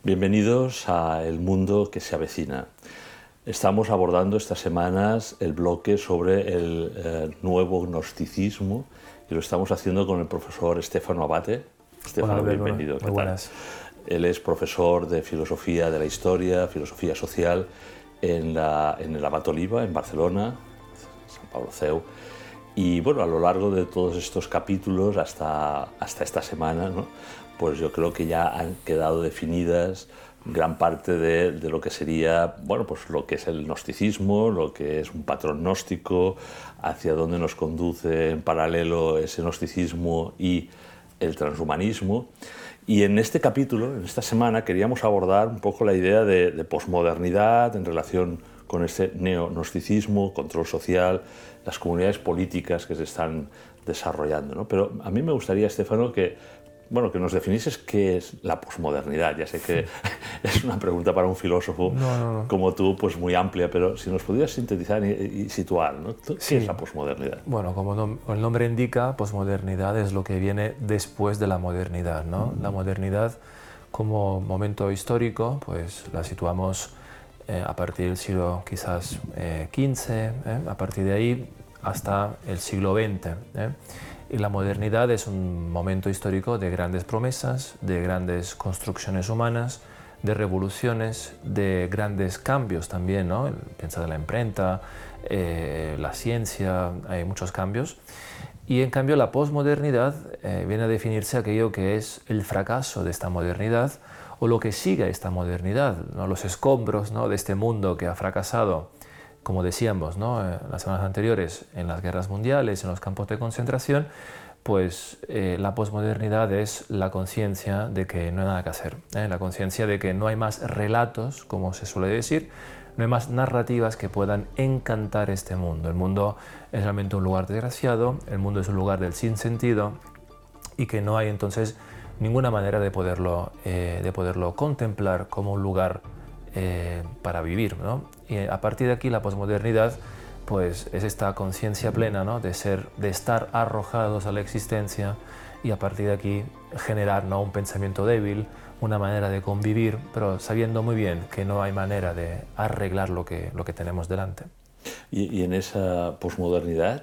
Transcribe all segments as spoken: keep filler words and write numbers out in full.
Bienvenidos a El Mundo que se avecina. Estamos abordando estas semanas el bloque sobre el eh, nuevo gnosticismo y lo estamos haciendo con el profesor Stefano Abate. Stefano, Hola, bienvenido. muy buenas. Él es profesor de Filosofía de la Historia, Filosofía Social en, la, en el Abat Oliba, en Barcelona, San Pablo Seu. Y bueno, a lo largo de todos estos capítulos hasta, hasta esta semana, ¿no? Pues yo creo que ya han quedado definidas gran parte de, de lo que sería, bueno, pues lo que es el gnosticismo, lo que es un patrón gnóstico, hacia dónde nos conduce en paralelo ese gnosticismo y el transhumanismo. Y en este capítulo, en esta semana, queríamos abordar un poco la idea de, de posmodernidad en relación con ese neognosticismo, control social, las comunidades políticas que se están desarrollando, ¿no? Pero a mí me gustaría, Stefano, que, bueno, que nos definieses qué es la posmodernidad. Ya sé que es una pregunta para un filósofo no, no, no. como tú, pues muy amplia, pero si nos pudieras sintetizar y, y situar, ¿no? ¿Qué sí. es la posmodernidad? Bueno, como no, el nombre indica, posmodernidad es lo que viene después de la modernidad, ¿no? Mm. La modernidad como momento histórico, pues la situamos eh, a partir del siglo quizás eh, quince, ¿eh? A partir de ahí hasta el siglo veinte. ¿eh? Y la modernidad es un momento histórico de grandes promesas, de grandes construcciones humanas, de revoluciones, de grandes cambios también, ¿no? Piensa de la imprenta, eh, la ciencia, hay muchos cambios. Y en cambio la posmodernidad eh, viene a definirse aquello que es el fracaso de esta modernidad o lo que sigue esta modernidad, ¿no? Los escombros, ¿no? de este mundo que ha fracasado, como decíamos, ¿no? en las semanas anteriores, en las guerras mundiales, en los campos de concentración, pues eh, la posmodernidad es la conciencia de que no hay nada que hacer, ¿eh? la conciencia de que no hay más relatos, como se suele decir, no hay más narrativas que puedan encantar este mundo. El mundo es realmente un lugar desgraciado, el mundo es un lugar del sinsentido y que no hay entonces ninguna manera de poderlo, eh, de poderlo contemplar como un lugar eh, para vivir, ¿no? Y a partir de aquí la posmodernidad pues es esta conciencia plena, ¿no? de, ser, de estar arrojados a la existencia y a partir de aquí generar, ¿no? un pensamiento débil, una manera de convivir, pero sabiendo muy bien que no hay manera de arreglar lo que, lo que tenemos delante. Y, y en esa posmodernidad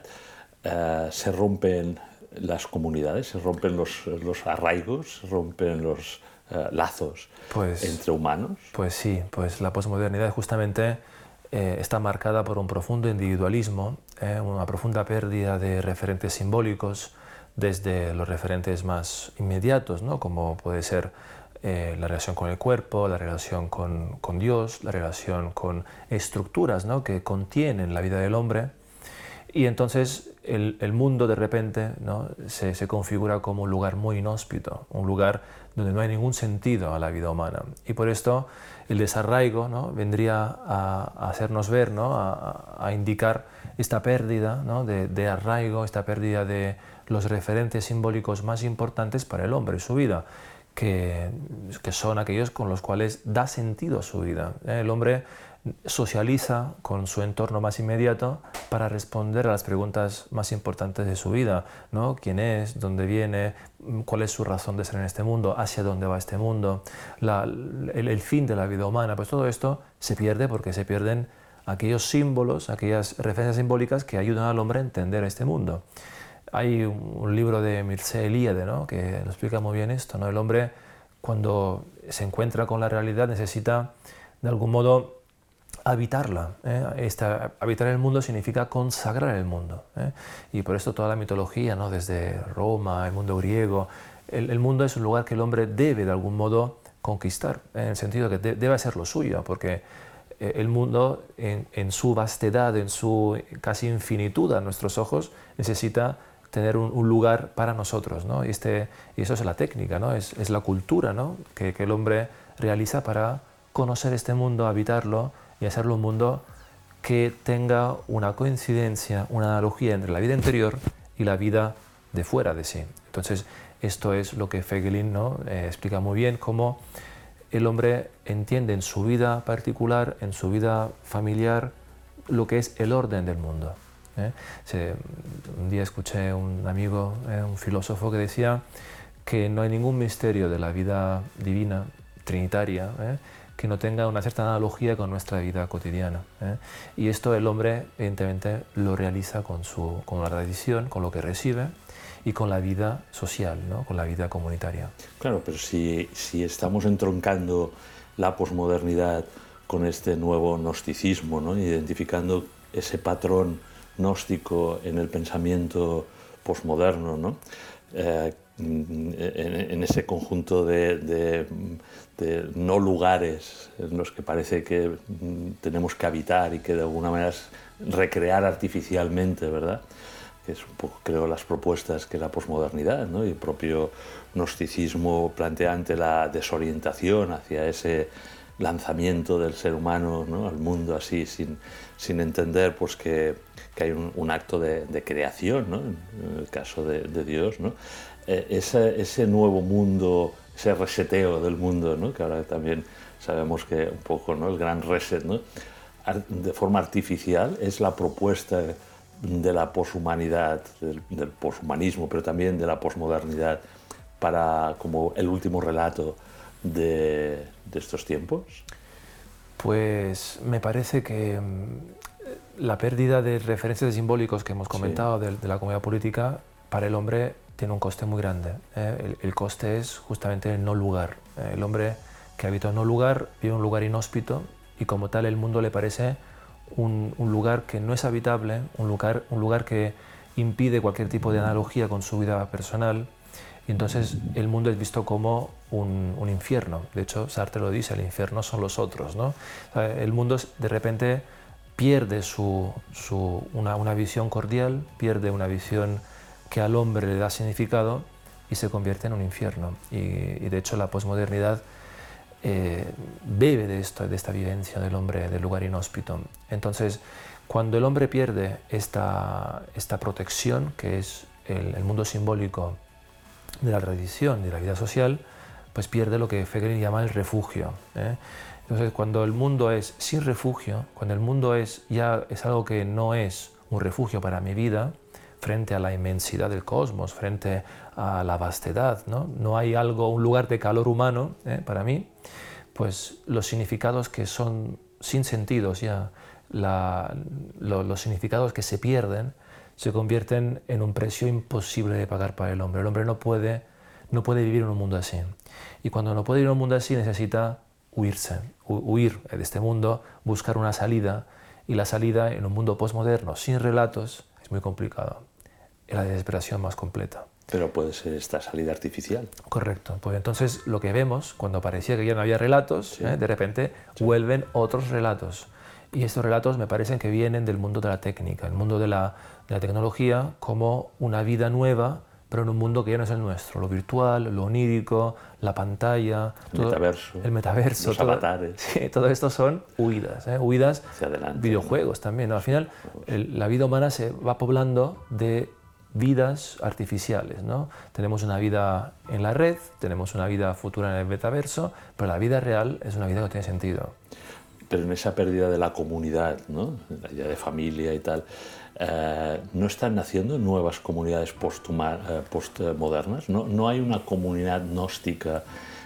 uh, se rompen las comunidades, se rompen los, los arraigos, se rompen los uh, lazos pues, entre humanos. Pues sí, pues la posmodernidad justamente eh, está marcada por un profundo individualismo, eh, una profunda pérdida de referentes simbólicos, desde los referentes más inmediatos, ¿no? como puede ser eh, la relación con el cuerpo, la relación con, con Dios, la relación con estructuras, ¿no? que contienen la vida del hombre. Y entonces el, el mundo de repente, ¿no? se, se configura como un lugar muy inhóspito, un lugar donde no hay ningún sentido a la vida humana. Y por esto el desarraigo, ¿no? vendría a, a hacernos ver, ¿no? a, a indicar esta pérdida, ¿no? de, de arraigo, esta pérdida de los referentes simbólicos más importantes para el hombre, su vida, que, que son aquellos con los cuales da sentido a su vida. El hombre socializa con su entorno más inmediato para responder a las preguntas más importantes de su vida, ¿no? ¿Quién es? ¿Dónde viene? ¿Cuál es su razón de ser en este mundo? ¿Hacia dónde va este mundo? La, el, el fin de la vida humana. Pues todo esto se pierde porque se pierden aquellos símbolos, aquellas referencias simbólicas que ayudan al hombre a entender este mundo. Hay un libro de Mircea Eliade, ¿no? que nos explica muy bien esto, ¿no? El hombre, cuando se encuentra con la realidad, necesita de algún modo habitarla. ¿eh? Esta, habitar el mundo significa consagrar el mundo. ¿eh? Y por esto toda la mitología, ¿no? desde Roma, el mundo griego, el, el mundo es un lugar que el hombre debe de algún modo conquistar, en el sentido que de, debe ser lo suyo, porque el mundo en, en su vastedad, en su casi infinitud a nuestros ojos, necesita tener un, un lugar para nosotros, ¿no? Y, este, y eso es la técnica, ¿no? es, es la cultura, ¿no? que, que el hombre realiza para conocer este mundo, habitarlo y hacerlo un mundo que tenga una coincidencia, una analogía entre la vida interior y la vida de fuera de sí. Entonces, esto es lo que Feigelin, ¿no? eh, explica muy bien, cómo el hombre entiende en su vida particular, en su vida familiar, lo que es el orden del mundo. ¿eh? Se, un día escuché a un amigo, eh, un filósofo, que decía que no hay ningún misterio de la vida divina trinitaria, ¿eh? que no tenga una cierta analogía con nuestra vida cotidiana. ¿eh? Y esto el hombre, evidentemente, lo realiza con, su, con la tradición, con lo que recibe y con la vida social, ¿no? con la vida comunitaria. Claro, pero si, si estamos entroncando la posmodernidad con este nuevo gnosticismo, ¿no? identificando ese patrón gnóstico en el pensamiento posmoderno, ¿no? Eh, en, en ese conjunto de, de, de no lugares en los que parece que tenemos que habitar y que de alguna manera es recrear artificialmente, ¿verdad? Que es un poco, creo, las propuestas que la posmodernidad, ¿no? y el propio gnosticismo plantea ante la desorientación hacia ese lanzamiento del ser humano, ¿no? al mundo así, sin, sin entender pues, que, que hay un, un acto de, de creación, ¿no? en el caso de, de Dios, ¿no? eh, ese, ese nuevo mundo, ese reseteo del mundo, ¿no? que ahora también sabemos que un poco, ¿no? el gran reset, ¿no? de forma artificial, es la propuesta de la poshumanidad, del, del poshumanismo, pero también de la posmodernidad, para como el último relato de, de estos tiempos? Pues me parece que la pérdida de referencias simbólicos que hemos comentado sí. de, de la comunidad política, para el hombre tiene un coste muy grande. ¿eh? El, el coste es justamente el no lugar. ¿eh? El hombre que habita en no lugar vive en un lugar inhóspito y como tal el mundo le parece un, un lugar que no es habitable, un lugar, un lugar que impide cualquier tipo de analogía con su vida personal. Y entonces el mundo es visto como un, un infierno. De hecho, Sartre lo dice, el infierno son los otros, ¿no? El mundo de repente pierde su, su, una, una visión cordial, pierde una visión que al hombre le da significado y se convierte en un infierno. Y, y de hecho la posmodernidad eh, bebe de, esto, de esta vivencia del hombre del lugar inhóspito. Entonces, cuando el hombre pierde esta, esta protección, que es el, el mundo simbólico de la tradición, de la vida social, pues pierde lo que Fegel llama el refugio. ¿eh? Entonces, cuando el mundo es sin refugio, cuando el mundo es ya es algo que no es un refugio para mi vida, frente a la inmensidad del cosmos, frente a la vastedad, no, no hay algo, un lugar de calor humano ¿eh? para mí, pues los significados que son sin sentidos ya, la, lo, los significados que se pierden, se convierten en un precio imposible de pagar para el hombre. El hombre no puede, no puede vivir en un mundo así. Y cuando no puede vivir en un mundo así, necesita huirse, hu huir de este mundo, buscar una salida. Y la salida en un mundo postmoderno, sin relatos, es muy complicado. Es la desesperación más completa. Pero puede ser esta salida artificial. Correcto. Pues entonces lo que vemos, cuando parecía que ya no había relatos, sí. ¿eh? de repente sí. vuelven otros relatos. Y estos relatos me parecen que vienen del mundo de la técnica, el mundo de la, de la tecnología, como una vida nueva, pero en un mundo que ya no es el nuestro. Lo virtual, lo onírico, la pantalla... El todo, metaverso. El metaverso. Los todo, avatares. Sí, todo esto son huidas. ¿eh? Huidas, hacia adelante, videojuegos ¿no? también. ¿no? Al final, el, la vida humana se va poblando de vidas artificiales, ¿no? Tenemos una vida en la red, tenemos una vida futura en el metaverso, pero la vida real es una vida que no tiene sentido. Pero en esa pérdida de la comunidad, ¿no? La idea de familia y tal, eh, ¿no están naciendo nuevas comunidades postmodernas? ¿No? ¿No hay una comunidad gnóstica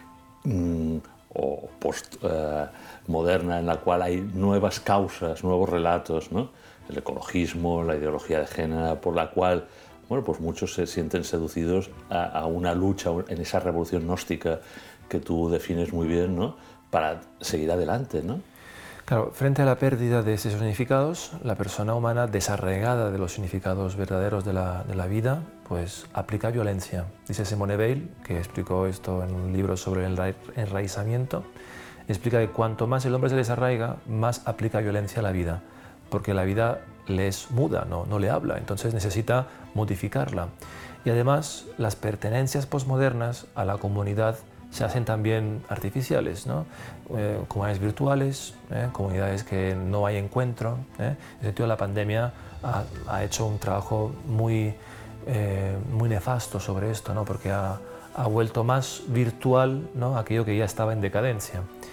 mmm, o postmoderna eh, en la cual hay nuevas causas, nuevos relatos, ¿no? El ecologismo, la ideología de género, por la cual bueno, pues muchos se sienten seducidos a, a una lucha en esa revolución gnóstica que tú defines muy bien, ¿no? Para seguir adelante, ¿no? Claro, frente a la pérdida de esos significados, la persona humana desarraigada de los significados verdaderos de la, de la vida, pues aplica violencia. Dice Simone Weil, que explicó esto en un libro sobre el enraizamiento, explica que cuanto más el hombre se desarraiga, más aplica violencia a la vida, porque la vida le es muda, no, no le habla, entonces necesita modificarla. Y además, las pertenencias posmodernas a la comunidad se hacen también artificiales, ¿no? Eh, comunidades virtuales, ¿eh? comunidades que no hay encuentro. ¿eh? En ese sentido, la pandemia ha, ha hecho un trabajo muy, eh, muy nefasto sobre esto, ¿no? Porque ha, ha vuelto más virtual, ¿no? aquello que ya estaba en decadencia.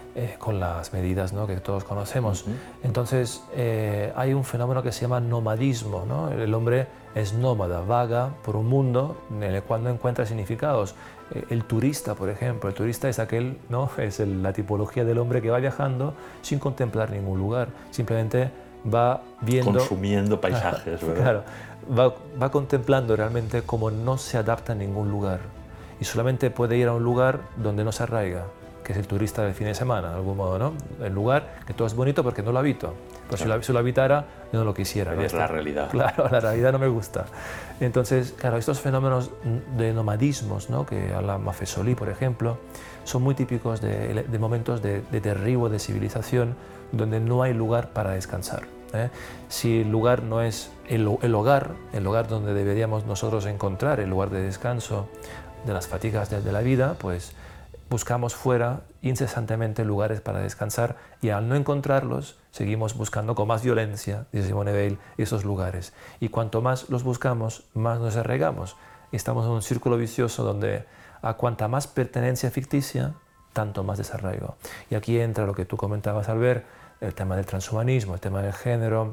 eh, con las medidas, ¿no?, que todos conocemos. Uh-huh. Entonces eh, hay un fenómeno que se llama nomadismo, ¿no? El hombre es nómada, vaga por un mundo en el cual no encuentra significados. Eh, el turista, por ejemplo, el turista es aquel, ¿no?, es el, la tipología del hombre que va viajando sin contemplar ningún lugar, simplemente va viendo... Consumiendo paisajes, ¿verdad? Claro, va, va contemplando realmente cómo no se adapta a ningún lugar y solamente puede ir a un lugar donde no se arraiga, que es el turista del fin de semana, de algún modo, ¿no? El lugar que todo es bonito porque no lo habito. Pues claro. si, lo, si lo habitara, yo no lo quisiera. Pero es la realidad. Claro, la realidad no me gusta. Entonces, claro, estos fenómenos de nomadismos, ¿no?, que habla Maffesoli, por ejemplo, son muy típicos de, de momentos de, de derribo de civilización donde no hay lugar para descansar, ¿eh? Si el lugar no es el, el hogar, el lugar donde deberíamos nosotros encontrar el lugar de descanso de las fatigas de, de la vida, pues buscamos fuera incesantemente lugares para descansar y al no encontrarlos seguimos buscando con más violencia, dice Simone Weil, esos lugares. Y cuanto más los buscamos, más nos arraigamos. Estamos en un círculo vicioso donde a cuanta más pertenencia ficticia, tanto más desarraigo. Y aquí entra lo que tú comentabas, Albert, el tema del transhumanismo, el tema del género,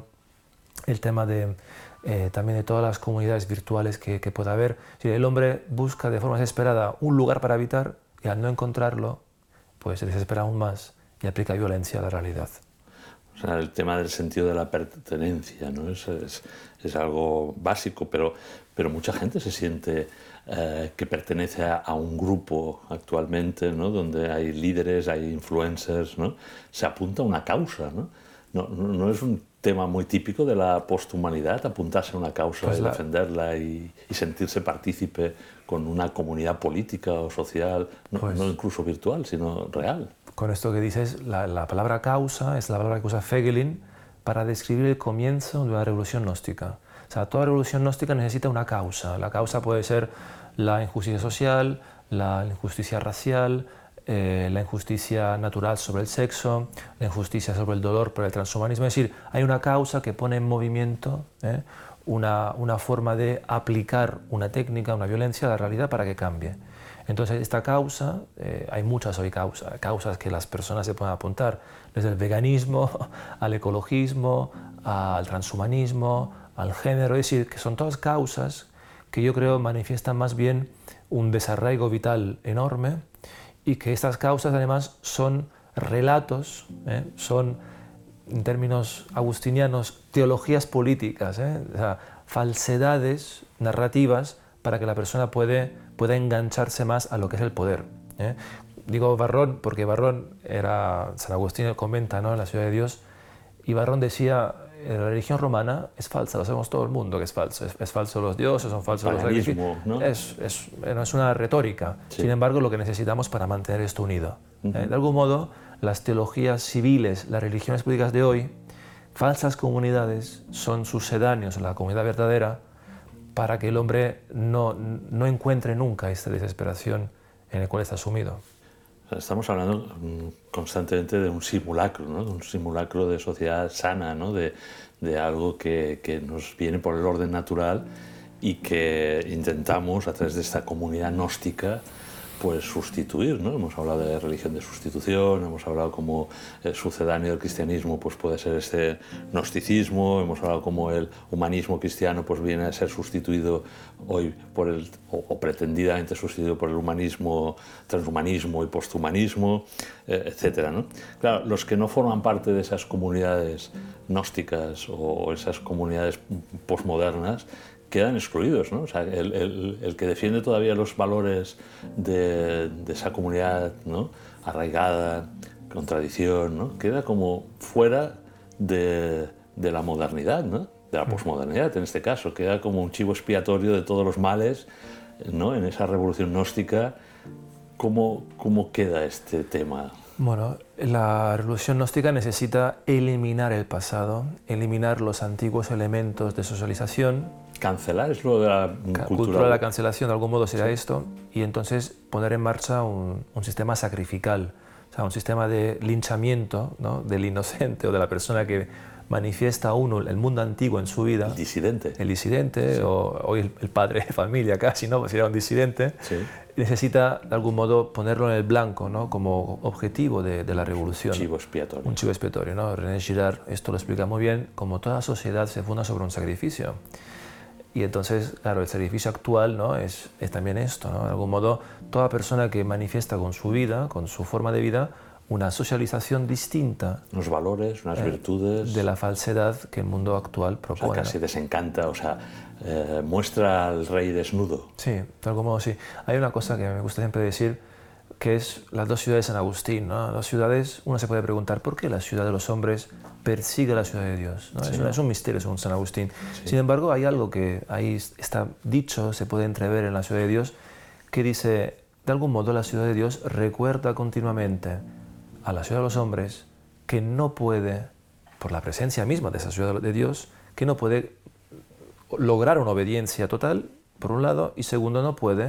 el tema de, eh, también de todas las comunidades virtuales que, que pueda haber. Si el hombre busca de forma desesperada un lugar para habitar, y al no encontrarlo, pues se desespera aún más y aplica violencia a la realidad. O sea, el tema del sentido de la pertenencia, ¿no? es, es, es algo básico, pero, pero mucha gente se siente eh, que pertenece a, a un grupo actualmente, ¿no?, donde hay líderes, hay influencers, ¿no? Se apunta a una causa, ¿no? No, no, no es un tema muy típico de la posthumanidad, apuntarse a una causa pues y la... defenderla y, y sentirse partícipe con una comunidad política o social, no, pues, no incluso virtual, sino real. Con esto que dices, la, la palabra causa es la palabra que usa Feigelin para describir el comienzo de una revolución gnóstica. O sea, toda revolución gnóstica necesita una causa. La causa puede ser la injusticia social, la injusticia racial, Eh, la injusticia natural sobre el sexo, la injusticia sobre el dolor por el transhumanismo. Es decir, hay una causa que pone en movimiento ¿eh? una, una forma de aplicar una técnica, una violencia a la realidad para que cambie. Entonces, esta causa, eh, hay muchas hoy causa, causas que las personas se pueden apuntar, desde el veganismo al ecologismo, al transhumanismo, al género, es decir, que son todas causas que yo creo manifiestan más bien un desarraigo vital enorme, y que estas causas además son relatos, ¿eh? son, en términos agustinianos, teologías políticas, ¿eh? O sea, falsedades narrativas para que la persona puede, pueda engancharse más a lo que es el poder, ¿eh? Digo Varrón porque Varrón era, San Agustín comenta, ¿no?, en la Ciudad de Dios, y Varrón decía, la religión romana es falsa, lo sabemos todo el mundo que es falso, es, es falso los dioses, son falsos los sacrificios, ¿no? Es, es, es una retórica, sí. Sin embargo lo que necesitamos para mantener esto unido. Uh-huh. eh, de algún modo, las teologías civiles, las religiones políticas de hoy, falsas comunidades, son sucedáneos a la comunidad verdadera para que el hombre no, no encuentre nunca esta desesperación en la cual está sumido. Estamos hablando constantemente de un simulacro, ¿no?, de un simulacro de sociedad sana, ¿no?, de, de algo que, que nos viene por el orden natural y que intentamos, a través de esta comunidad gnóstica, pues sustituir, ¿no? Hemos hablado de religión de sustitución, hemos hablado como el sucedáneo del cristianismo pues puede ser este gnosticismo, hemos hablado como el humanismo cristiano pues viene a ser sustituido hoy por el, o, o pretendidamente sustituido por el humanismo, transhumanismo y posthumanismo, eh, etcétera, ¿no? Claro, los que no forman parte de esas comunidades gnósticas o esas comunidades postmodernas quedan excluidos, ¿no? O sea, el, el, el que defiende todavía los valores de, de esa comunidad, ¿no?, arraigada, con tradición, ¿no?, queda como fuera de, de la modernidad, ¿no?, de la posmodernidad en este caso, queda como un chivo expiatorio de todos los males, ¿no?, en esa revolución gnóstica. ¿Cómo, cómo queda este tema? Bueno, la revolución gnóstica necesita eliminar el pasado, eliminar los antiguos elementos de socialización. Cancelar es lo de la cultura. Cultura de la cancelación, de algún modo será sí. esto, y entonces poner en marcha un, un sistema sacrificial, o sea, un sistema de linchamiento, ¿no?, del inocente o de la persona que manifiesta uno el mundo antiguo en su vida. El disidente. El disidente, sí. o hoy el, el padre de familia casi, ¿no?, pues era un disidente. Sí. necesita de algún modo ponerlo en el blanco, ¿no? Como objetivo de, de la revolución. Un chivo expiatorio. Un chivo expiatorio, ¿no? René Girard esto lo explica muy bien, como toda sociedad se funda sobre un sacrificio. Y entonces, claro, el sacrificio actual, ¿no? es, es también esto, ¿no? De algún modo, toda persona que manifiesta con su vida, con su forma de vida, una socialización distinta. Unos valores, unas eh, virtudes. De la falsedad que el mundo actual propone. O sea, casi desencanta, o sea, eh, muestra al rey desnudo. Sí, de algún modo sí. Hay una cosa que me gusta siempre decir, que es las dos ciudades de San Agustín, ¿no? Las ciudades, uno se puede preguntar, ¿por qué la ciudad de los hombres persigue la ciudad de Dios? ¿No? Sí. Es, un, es un misterio según San Agustín. Sí. Sin embargo, hay algo que ahí está dicho, se puede entrever en la ciudad de Dios, que dice, de algún modo la ciudad de Dios recuerda continuamente a la ciudad de los hombres que no puede, por la presencia misma de esa ciudad de Dios, que no puede lograr una obediencia total, por un lado, y segundo, no puede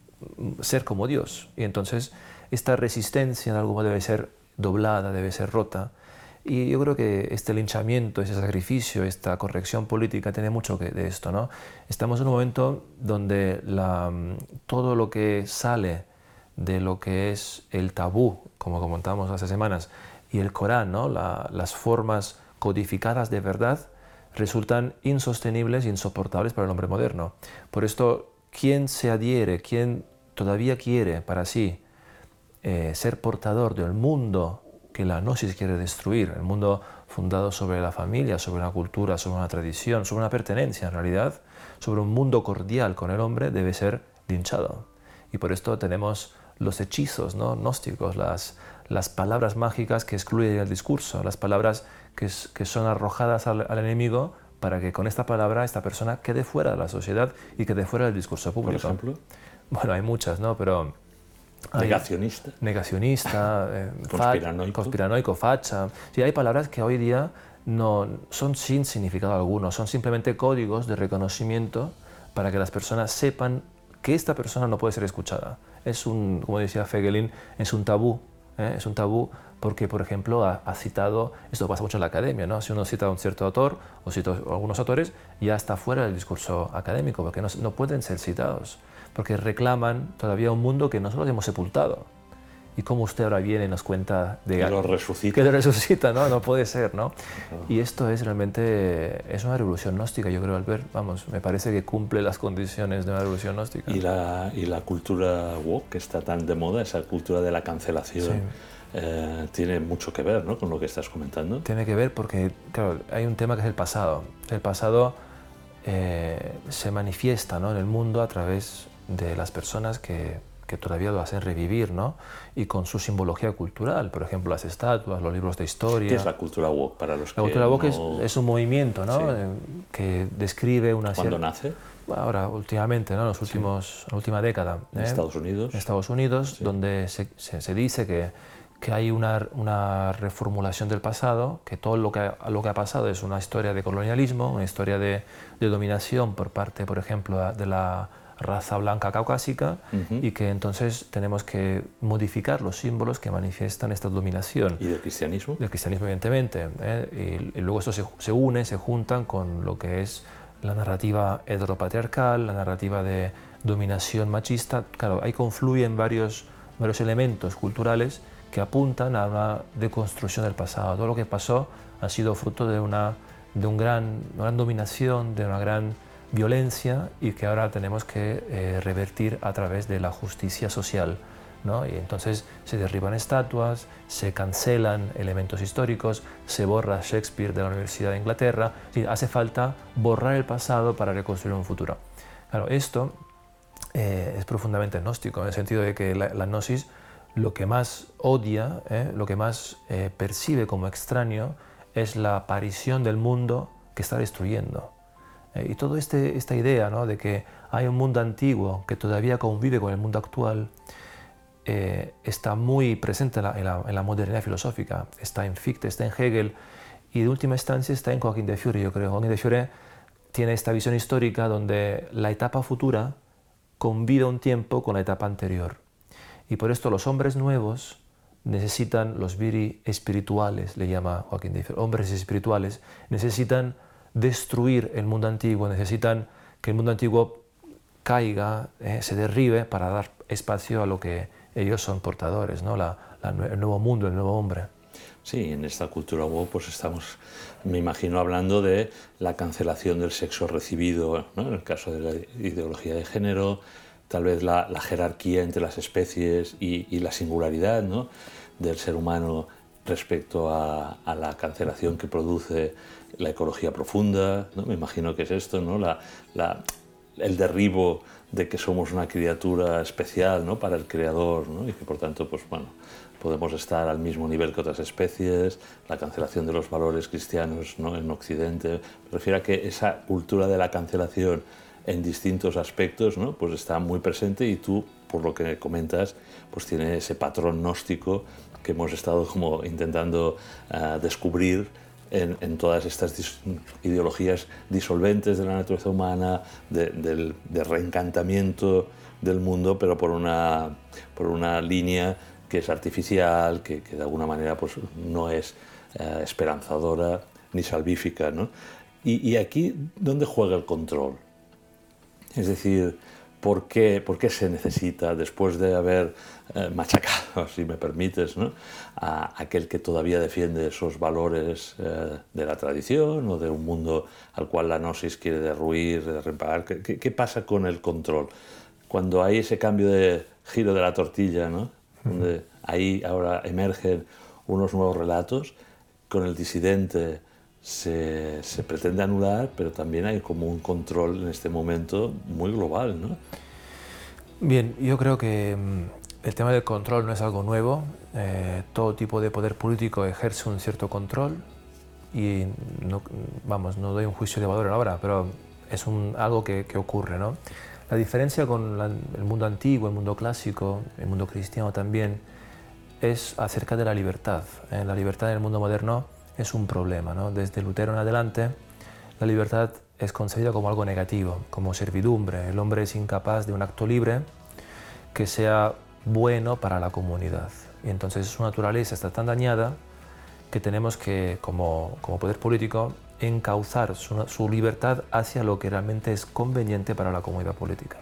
ser como Dios. Y entonces esta resistencia en algún modo debe ser doblada, debe ser rota. Y yo creo que este linchamiento, ese sacrificio, esta corrección política tiene mucho que de esto, ¿no? Estamos en un momento donde la, todo lo que sale de lo que es el tabú, como comentábamos hace semanas, y el Corán, ¿no? La, las formas codificadas de verdad resultan insostenibles e insoportables para el hombre moderno. Por esto, quien se adhiere, quien todavía quiere para sí eh, ser portador del mundo que la gnosis quiere destruir, el mundo fundado sobre la familia, sobre una cultura, sobre una tradición, sobre una pertenencia en realidad, sobre un mundo cordial con el hombre, debe ser linchado. Y por esto tenemos los hechizos, ¿no? gnósticos, las, las palabras mágicas que excluyen el discurso, las palabras que, que son arrojadas al, al enemigo para que con esta palabra esta persona quede fuera de la sociedad y quede fuera del discurso público. Por ejemplo. Bueno, hay muchas, ¿no? Pero negacionista. Negacionista, eh, conspiranoico. conspiranoico, facha. Sí, hay palabras que hoy día no son sin significado alguno, son simplemente códigos de reconocimiento para que las personas sepan que esta persona no puede ser escuchada. Es un, como decía Feigelin, es un tabú, ¿eh? Es un tabú porque, por ejemplo, ha, ha citado, esto pasa mucho en la academia, ¿no? Si uno cita a un cierto autor o cita a algunos autores, ya está fuera del discurso académico, porque no, no pueden ser citados, porque reclaman todavía un mundo que nosotros hemos sepultado. Y cómo usted ahora viene y nos cuenta de que lo resucita, que lo resucita, ¿no? No puede ser, ¿no? Y esto es realmente es una revolución gnóstica, yo creo, Albert. Vamos, me parece que cumple las condiciones de una revolución gnóstica. Y la, y la cultura woke, que está tan de moda, esa cultura de la cancelación, sí. eh, tiene mucho que ver, ¿no? Con lo que estás comentando. Tiene que ver porque, claro, hay un tema que es el pasado. El pasado eh, se manifiesta, ¿no? en el mundo a través de las personas que que todavía lo hacen revivir, ¿no? Y con su simbología cultural, por ejemplo, las estatuas, los libros de historia. ¿Qué es la cultura woke para los que La cultura woke no... es, es un movimiento, ¿no? Sí. Que describe una... ¿Cuándo cier... nace? Ahora, últimamente, ¿no? Los últimos, sí. La última década. ¿En ¿eh? Estados Unidos? En Estados Unidos, sí. Donde se, se, se dice que, que hay una, una reformulación del pasado, que todo lo que, lo que ha pasado es una historia de colonialismo, una historia de, de dominación por parte, por ejemplo, de la raza blanca caucásica, uh-huh. y que entonces tenemos que modificar los símbolos que manifiestan esta dominación. ¿Y del cristianismo? Del cristianismo, evidentemente. ¿eh? Y, y luego esto se, se une, se juntan con lo que es la narrativa heteropatriarcal, la narrativa de dominación machista. Claro, ahí confluyen varios, varios elementos culturales que apuntan a una deconstrucción del pasado. Todo lo que pasó ha sido fruto de una, de un gran, una gran dominación, de una gran violencia, y que ahora tenemos que eh, revertir a través de la justicia social, ¿no? Y entonces se derriban estatuas, se cancelan elementos históricos, se borra Shakespeare de la Universidad de Inglaterra. Sí, hace falta borrar el pasado para reconstruir un futuro. Claro, esto eh, es profundamente gnóstico, en el sentido de que la, la gnosis lo que más odia, eh, lo que más eh, percibe como extraño es la aparición del mundo que está destruyendo. Y toda este, esta idea, ¿no? de que hay un mundo antiguo que todavía convive con el mundo actual eh, está muy presente en la, en, la, en la modernidad filosófica. Está en Fichte, está en Hegel, y de última instancia está en Joaquín de Fiore, yo creo. Joaquín de Fiore tiene esta visión histórica donde la etapa futura convive un tiempo con la etapa anterior. Y por esto los hombres nuevos necesitan, los viri espirituales, le llama Joaquín de Fiore, hombres espirituales, necesitan destruir el mundo antiguo, necesitan que el mundo antiguo caiga, eh, se derribe para dar espacio a lo que ellos son portadores, ¿no? La, la, el nuevo mundo, el nuevo hombre. Sí, en esta cultura woke pues estamos, me imagino, hablando de la cancelación del sexo recibido, ¿no? En el caso de la ideología de género, tal vez la, la jerarquía entre las especies y, y la singularidad, ¿no? Del ser humano respecto a, a la cancelación que produce la ecología profunda, ¿no? Me imagino que es esto, ¿no? La, la, el derribo de que somos una criatura especial, ¿no? Para el creador, ¿no? Y que por tanto, pues bueno, podemos estar al mismo nivel que otras especies, la cancelación de los valores cristianos, ¿no? En Occidente. Me refiero a que esa cultura de la cancelación en distintos aspectos, ¿no? Pues está muy presente y tú, por lo que comentas, pues tiene ese patrón gnóstico que hemos estado como intentando uh, descubrir en, en todas estas dis ideologías disolventes de la naturaleza humana, de, del, de reencantamiento del mundo, pero por una, por una línea que es artificial, que, que de alguna manera pues, no es uh, esperanzadora ni salvífica, ¿no? Y, y aquí, ¿dónde juega el control? Es decir, ¿por qué, por qué se necesita, después de haber eh, machacado, si me permites, ¿no? a aquel que todavía defiende esos valores eh, de la tradición o de un mundo al cual la gnosis quiere derruir, de reparar? ¿Qué, qué pasa con el control? Cuando hay ese cambio de giro de la tortilla, ¿no? Donde ahí ahora emergen unos nuevos relatos, con el disidente Se, se pretende anular, pero también hay como un control en este momento muy global, ¿no? Bien, yo creo que mm, el tema del control no es algo nuevo. Eh, todo tipo de poder político ejerce un cierto control y no, vamos, no doy un juicio de valor ahora, pero es un, algo que, que ocurre, ¿no? La diferencia con la, el mundo antiguo, el mundo clásico, el mundo cristiano también, es acerca de la libertad. Eh, la libertad en el mundo moderno es un problema, ¿no? Desde Lutero en adelante, la libertad es concebida como algo negativo, como servidumbre. El hombre es incapaz de un acto libre que sea bueno para la comunidad. Y entonces su naturaleza está tan dañada que tenemos que, como, como poder político, encauzar su, su libertad hacia lo que realmente es conveniente para la comunidad política.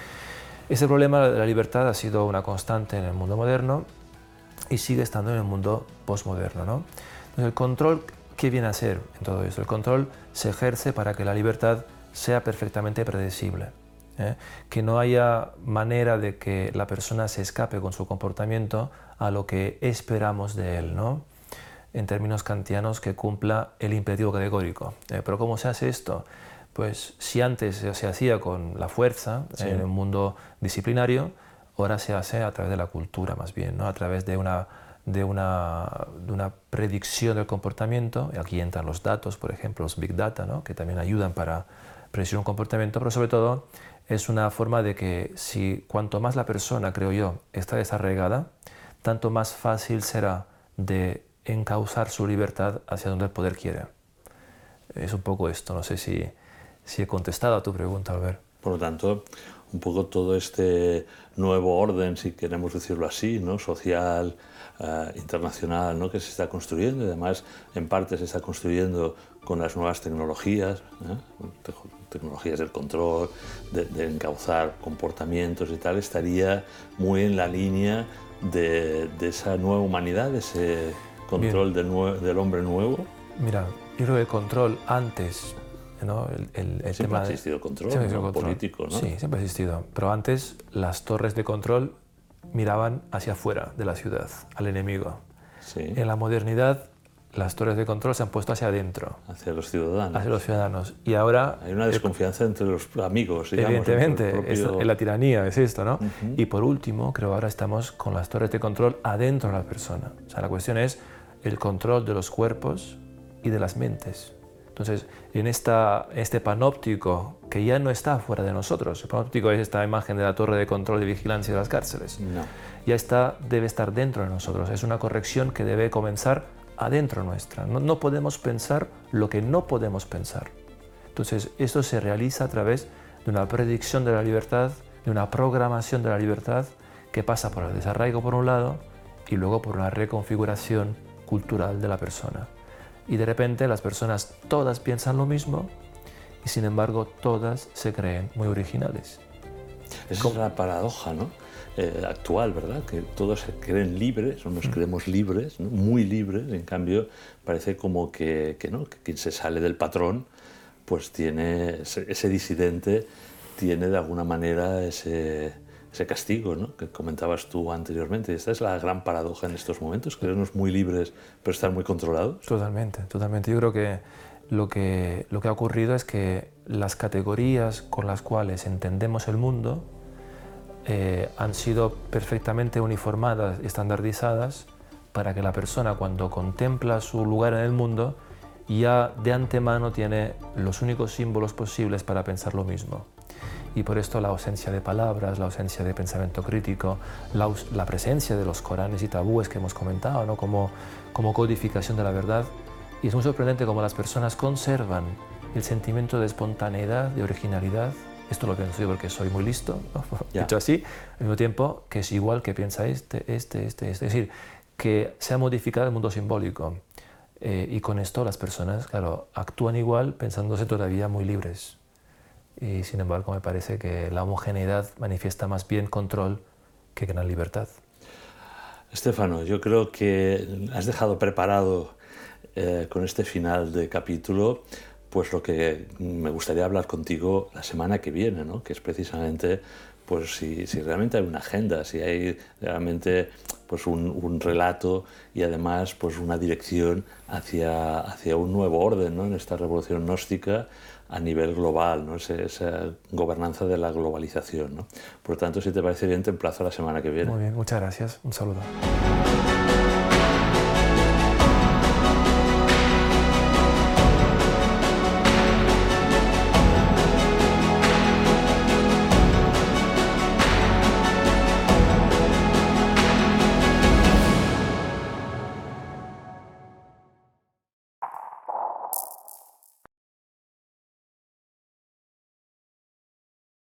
Ese problema de la libertad ha sido una constante en el mundo moderno y sigue estando en el mundo postmoderno, ¿no? El control, ¿qué viene a ser en todo esto? El control se ejerce para que la libertad sea perfectamente predecible, ¿eh? Que no haya manera de que la persona se escape con su comportamiento a lo que esperamos de él, ¿no? En términos kantianos, que cumpla el imperativo categórico. ¿Eh? ¿Pero cómo se hace esto? Pues si antes se hacía con la fuerza, sí, en el mundo disciplinario, ahora se hace a través de la cultura más bien, ¿no? A través de una De una, de una predicción del comportamiento. Y aquí entran los datos, por ejemplo, los big data, ¿no? Que también ayudan para predecir un comportamiento, pero sobre todo es una forma de que si cuanto más la persona, creo yo, está desarraigada, tanto más fácil será de encauzar su libertad hacia donde el poder quiere. Es un poco esto, no sé si, si he contestado a tu pregunta, Albert. Por lo tanto, un poco todo este nuevo orden, si queremos decirlo así, ¿no? Social, Uh, internacional, ¿no? Que se está construyendo y además en parte se está construyendo con las nuevas tecnologías, ¿eh? Te tecnologías del control, de, de encauzar comportamientos y tal, estaría muy en la línea de, de esa nueva humanidad, de ese control del, nue del hombre nuevo. Mira, yo creo que el control antes, ¿no? el, el, el siempre tema ha existido control, siempre ha existido ¿no? control Político, ¿no? Sí, siempre ha existido, pero antes las torres de control miraban hacia afuera de la ciudad, al enemigo. Sí. En la modernidad, las torres de control se han puesto hacia adentro. Hacia los ciudadanos. Hacia los ciudadanos. Y ahora... Hay una desconfianza el, entre los amigos, digamos. Evidentemente, propio... es, la tiranía es esto, ¿no? Uh-huh. Y por último, creo ahora estamos con las torres de control adentro de la persona. O sea, la cuestión es el control de los cuerpos y de las mentes. Entonces, en esta, este panóptico que ya no está fuera de nosotros, el panóptico es esta imagen de la torre de control de vigilancia de las cárceles, no. ya está, debe estar dentro de nosotros. Es una corrección que debe comenzar adentro nuestra. No, no podemos pensar lo que no podemos pensar. Entonces, esto se realiza a través de una predicción de la libertad, de una programación de la libertad que pasa por el desarraigo por un lado y luego por una reconfiguración cultural de la persona. Y de repente las personas todas piensan lo mismo y sin embargo todas se creen muy originales. Esa es la paradoja, ¿no? Eh, actual, ¿verdad? Que todos se creen libres, o nos creemos libres, ¿no? Muy libres, en cambio parece como que, que, ¿no? que quien se sale del patrón, pues tiene, ese, ese disidente tiene de alguna manera ese, ese castigo, ¿no? Que comentabas tú anteriormente. Esta es la gran paradoja en estos momentos, creernos muy libres pero estar muy controlados. Totalmente, totalmente. Yo creo que lo que, lo que ha ocurrido es que las categorías con las cuales entendemos el mundo Eh, han sido perfectamente uniformadas y estandardizadas para que la persona, cuando contempla su lugar en el mundo, ya de antemano tiene los únicos símbolos posibles para pensar lo mismo. Y por esto la ausencia de palabras, la ausencia de pensamiento crítico, la, la presencia de los Coranes y tabúes que hemos comentado, ¿no? como, como codificación de la verdad. Y es muy sorprendente cómo las personas conservan el sentimiento de espontaneidad, de originalidad. Esto lo pienso yo porque soy muy listo, ¿no? Dicho así, al mismo tiempo que es igual que piensa este, este, este, este. Es decir, que se ha modificado el mundo simbólico eh, y con esto las personas, claro, actúan igual pensándose todavía muy libres. Y sin embargo me parece que la homogeneidad manifiesta más bien control que gran libertad. Estéfano, yo creo que has dejado preparado eh, con este final de capítulo pues lo que me gustaría hablar contigo la semana que viene, ¿no? Que es precisamente pues si, si realmente hay una agenda, si hay realmente pues un, un relato y además pues una dirección hacia, hacia un nuevo orden, ¿no? En esta revolución gnóstica a nivel global, ¿no? Esa, esa gobernanza de la globalización, ¿no? Por lo tanto, si te parece bien, te emplazo la semana que viene. Muy bien, muchas gracias. Un saludo.